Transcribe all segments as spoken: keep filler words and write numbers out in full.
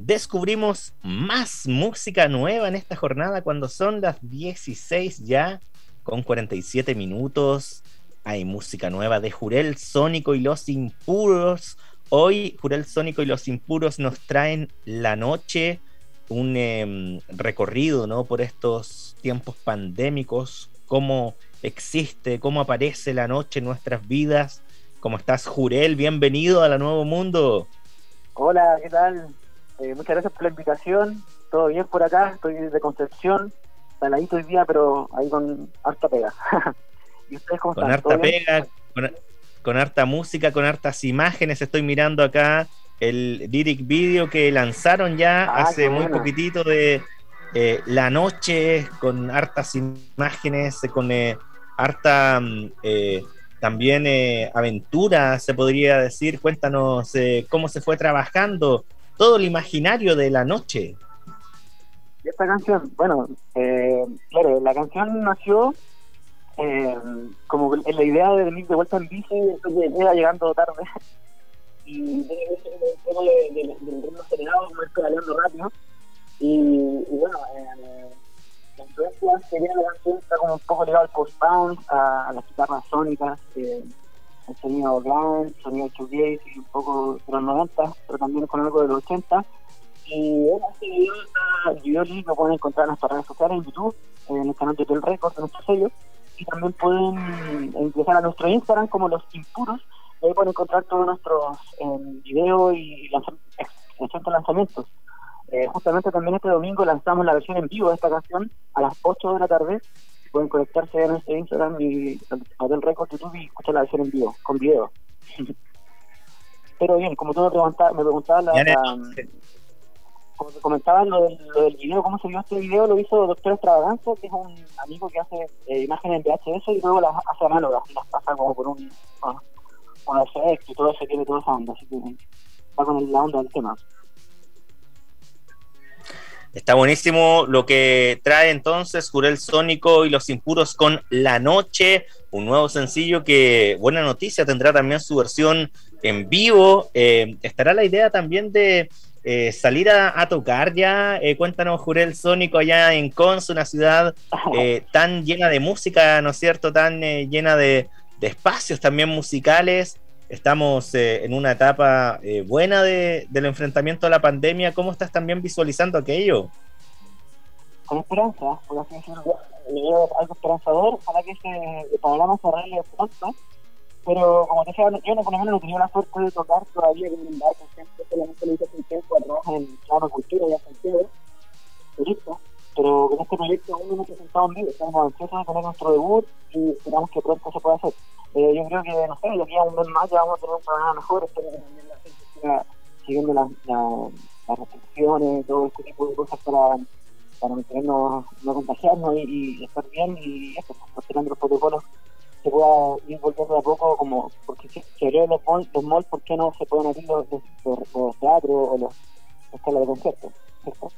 descubrimos más música nueva en esta jornada cuando son las dieciséis ya con cuarenta y siete minutos. Hay música nueva de Jurel Sónico y Los Impuros. Hoy Jurel Sónico y Los Impuros nos traen La Noche, un eh, recorrido, ¿no?, por estos tiempos pandémicos, cómo existe, cómo aparece la noche en nuestras vidas. ¿Cómo estás, Jurel? Bienvenido a La Nuevo Mundo. Hola, ¿qué tal? Eh, muchas gracias por la invitación. Todo bien por acá, estoy de Concepción, saladito hoy día, pero ahí con harta pega. ¿Y ustedes cómo con están? Harta pega, con, con harta música, con hartas imágenes. Estoy mirando acá el lyric video que lanzaron ya Ah, hace muy bueno. poquitito de eh, La Noche, con hartas imágenes, con eh, harta eh, también eh, aventura, se podría decir. Cuéntanos eh, cómo se fue trabajando todo el imaginario de La Noche. Y esta canción, bueno, eh, claro, la canción nació eh, como en la idea de venir de vuelta en bici, después de iba llegando tarde y de del ritmo acelerado, me estoy pedaleando rápido y, y bueno, eh, la influencia sería la canción está como un poco ligado al post-punk, a, a las guitarras sónicas, eh, el sonido grunge, el sonido shoegaze y un poco de los noventa, pero también con algo de los ochenta. Y bueno, este video, está, el video lo pueden encontrar en nuestras redes sociales, en YouTube, en el canal de Hotel Records, en nuestro sello, y también pueden ingresar a nuestro Instagram como Los Impuros, y ahí pueden encontrar todos nuestros eh, videos y recientes lanzamientos. Eh, justamente también este domingo lanzamos la versión en vivo de esta canción a las ocho de la tarde. Pueden conectarse a nuestro Instagram y Hotel Records YouTube y escuchar la versión en vivo, con video. Pero bien, como tú me preguntabas, me preguntabas la, la, como te comentaba lo del, lo del video, cómo se vio este video, lo hizo Doctor Extravaganza, que es un amigo que hace eh, imágenes en V H S y luego las hace análogas y las pasa como por un, bueno, un efecto y todo eso, tiene toda esa onda, así que va con la onda del tema. Está buenísimo lo que trae entonces Jurel Sónico y Los Impuros con La Noche, un nuevo sencillo que, buena noticia, tendrá también su versión en vivo. Eh, estará la idea también de eh, salir a, a tocar ya. Eh, cuéntanos, Jurel Sónico, allá en Conce, una ciudad eh, tan llena de música, ¿no es cierto?, tan eh, llena de, de espacios también musicales. Estamos eh, en una etapa eh, buena de, del enfrentamiento a la pandemia. ¿Cómo estás también visualizando aquello? Con esperanza, por así decirlo. Le veo algo esperanzador, ojalá que ese panorama se arregle pronto. Pero como te decía, yo no, por lo menos no he tenido la suerte de tocar todavía con un barco, siempre solamente lo hice hace un tiempo a trabajar en Plano Cultura y a Santiago, turista. Pero con este proyecto aún no hemos presentado en vivo, estamos ansiosos de tener nuestro debut y esperamos que pronto se pueda hacer. Eh, yo creo que, no sé, de aquí a un mes más ya vamos a tener un programa mejor, espero que también la gente siga siguiendo las la, la restricciones, todo este tipo de cosas para, para mantenernos, no contagiarnos y, y estar bien y eso, respetando los protocolos, se pueda ir volviendo de a poco, como porque si se abrieron los malls, los malls, ¿por qué no se pueden abrir los, los, los, los teatros o los, las salas de conciertos? ¿Cierto?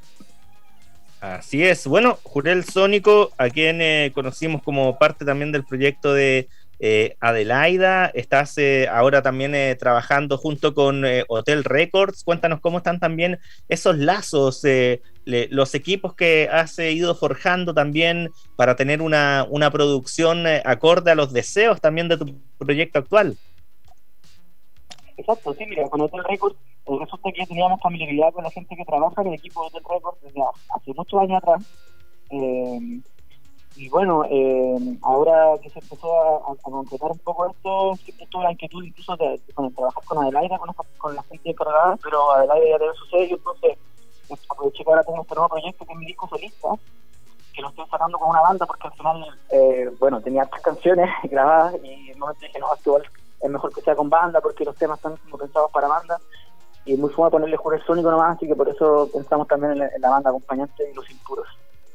Así es. Bueno, Jurel Sónico, a quien eh, conocimos como parte también del proyecto de eh, Adelaida, estás eh, ahora también eh, trabajando junto con eh, Hotel Records. Cuéntanos cómo están también esos lazos, eh, le, los equipos que has eh, ido forjando también para tener una, una producción eh, acorde a los deseos también de tu proyecto actual. Exacto, sí, mira, con Hotel Records eh, resulta que ya teníamos familiaridad con la gente que trabaja en el equipo de Hotel Records desde hace muchos años atrás. Eh, y bueno, eh, ahora que se empezó a, a, a concretar un poco esto, siempre tuve la inquietud incluso de, de, de trabajar con Adelaida, con, con la gente encargada, pero Adelaida ya tiene su sello, entonces aproveché que ahora tengo este nuevo proyecto que es mi disco solista, que lo estoy sacando con una banda porque al final, eh, bueno, tenía tres canciones grabadas y no me dije, no, actual es mejor que sea con banda porque los temas están como pensados para banda y es muy fácil ponerle Jurel Sónico nomás, así que por eso pensamos también en la, en la banda acompañante y Los Impuros.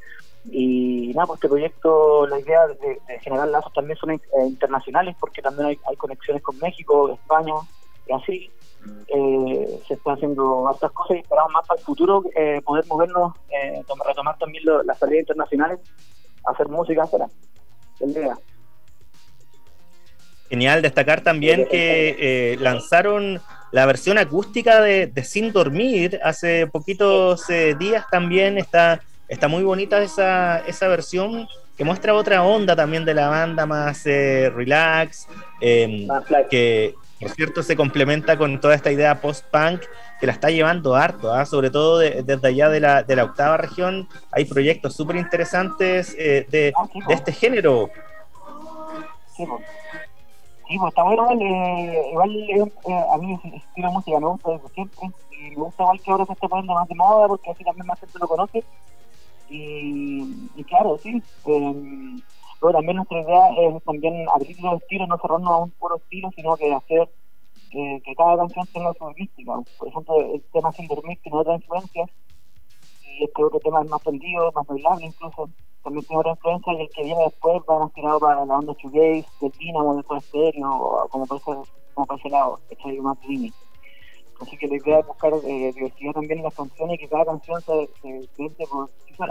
Y nada, pues este proyecto, la idea de, de generar lazos también son eh, internacionales porque también hay, hay conexiones con México, España, Brasil. Eh, se están haciendo hartas cosas y esperamos más para el futuro eh, poder movernos, eh, retomar también lo, las salidas internacionales, hacer música, será el día. Genial, destacar también que eh, lanzaron la versión acústica de, de Sin Dormir. Hace poquitos eh, días también está, está muy bonita esa, esa versión, que muestra otra onda también de la banda, más eh, relax, eh, que por cierto se complementa con toda esta idea post-punk que la está llevando harto, ¿eh? Sobre todo de, desde allá de la, de la octava región. Hay proyectos súper interesantes eh, de, ah, sí, de este género. Sí, pues. Sí, pues está bueno, eh, igual eh, a mí ese estilo de música me gusta desde siempre, y me gusta igual que ahora se esté poniendo más de moda, porque así también más gente lo conoce, y, y claro, sí, eh, pero también nuestra idea es también abrir los estilos, no cerrarnos a un puro estilo, sino que hacer eh, que cada canción tenga su mística. Por ejemplo, el tema Sin Dormir tiene otras influencias, y este otro tema es más prendido, más bailable incluso, también tiene otra influencia, y el que viene después va más tirado para la onda shoegaze, del Dynamo, del Soda Stereo, o como por ese, como por ese lado, hecho ahí más línea. Así que la idea es buscar eh, diversidad también en las canciones, y que cada canción se, se siente por sí sola.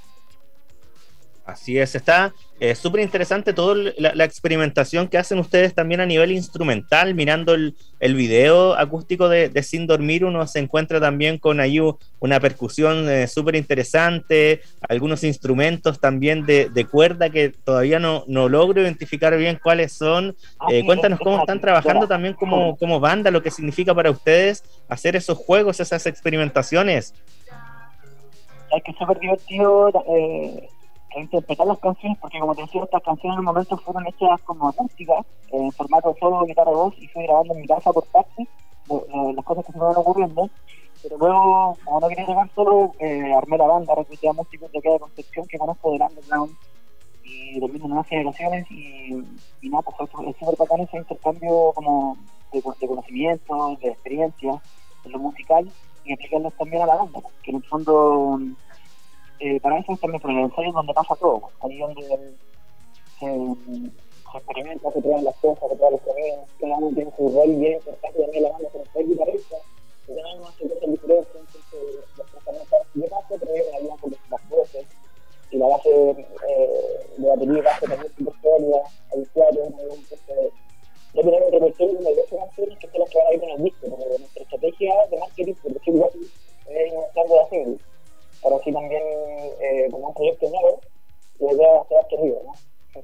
Así es, está eh, súper interesante toda la, la experimentación que hacen ustedes también a nivel instrumental. Mirando el, el video acústico de, de Sin Dormir, uno se encuentra también con ahí una percusión eh, súper interesante, algunos instrumentos también de, de cuerda que todavía no, no logro identificar bien cuáles son. Eh, cuéntanos cómo están trabajando también como, como banda, lo que significa para ustedes hacer esos juegos, esas experimentaciones. Es que es súper divertido eh, interpretar las canciones, porque como te decía, estas canciones en el momento fueron hechas como acústicas, eh, en formato solo guitarra voz, y fui grabando en mi casa por partes, eh, las cosas que se me van ocurriendo, pero luego, como no quería grabar solo, eh, armé la banda, recluté a músicos de acá de Concepción que conozco del underground, y también de nuevas generaciones, y, y nada, pues es súper bacán ese intercambio como de, de conocimientos, de experiencias en lo musical, y aplicarlos también a la banda, que en el fondo eh, para eso es también por el ensayo donde pasa todo, ahí donde el, se, se experimenta, se prueban las cosas, se prueban los sonidos, cada uno tiene su rol bien importante también la banda, como ser guitarrista, y cada uno hace cosas diferentes, entonces los tratamientos de base, pero ellos ayudan con las voces, y la base eh, de batería base también super sólida, hay cuatro, entonces ya tenemos un repertorio de doce canciones que son las que van a ir en el disco, porque nuestra estrategia de marketing, por decirlo así, es ir mostrando la serie. Ahora sí también, eh, como un proyecto nuevo, la idea va a ser querido, ¿no?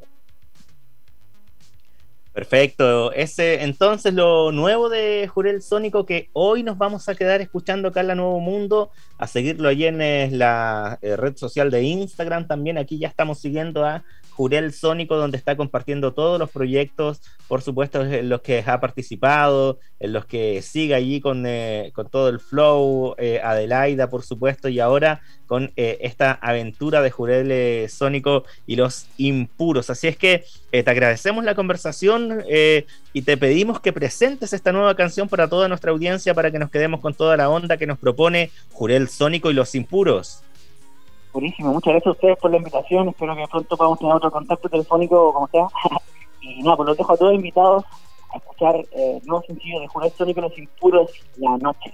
Perfecto, ese entonces lo nuevo de Jurel Sónico, que hoy nos vamos a quedar escuchando acá en La Nuevo Mundo, a seguirlo allí en eh, la eh, red social de Instagram. También aquí ya estamos siguiendo a Jurel Sónico, donde está compartiendo todos los proyectos, por supuesto en los que ha participado, en los que sigue allí con, eh, con todo el flow, eh, Adelaida por supuesto, y ahora con eh, esta aventura de Jurel eh, Sónico y los Impuros. Así es que eh, te agradecemos la conversación eh, y te pedimos que presentes esta nueva canción para toda nuestra audiencia, para que nos quedemos con toda la onda que nos propone Jurel Sónico y los Impuros. Buenísimo, muchas gracias a ustedes por la invitación, espero que pronto podamos tener otro contacto telefónico o como sea. Y nada, pues los dejo a todos invitados a escuchar eh, el nuevo sencillo de Jurel Sónico y los Impuros, La Noche.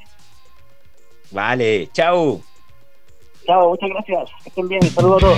Vale, chao. Chao, muchas gracias, que estén bien, saludos a todos.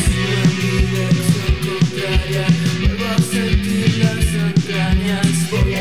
Vuelvo a sentir las entrañas.